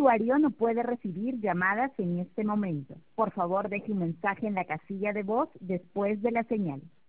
usuario no puede recibir llamadas en este momento. Por favor, deje un mensaje en la casilla de voz después de la señal.